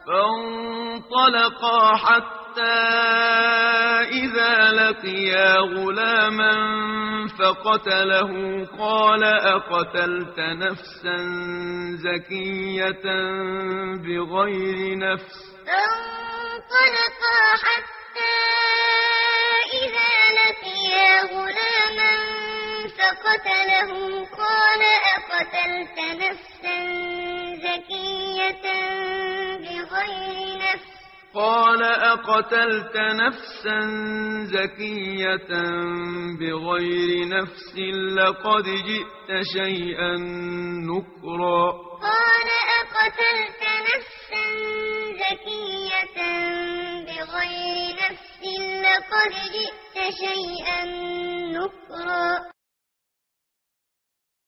فانطلقا حتى إذا لقيا غلاما فقتله قال أقتلت نفسا زكية بغير نفس فانطلقا حتى إذا لقيا غلاما فقتله قال أقتلت نفسا زكية بغير نفس لقد جئت شيئا نكرا قال أقتلت نفسا زكية بغير نفس لقد جئت شيئا نكرا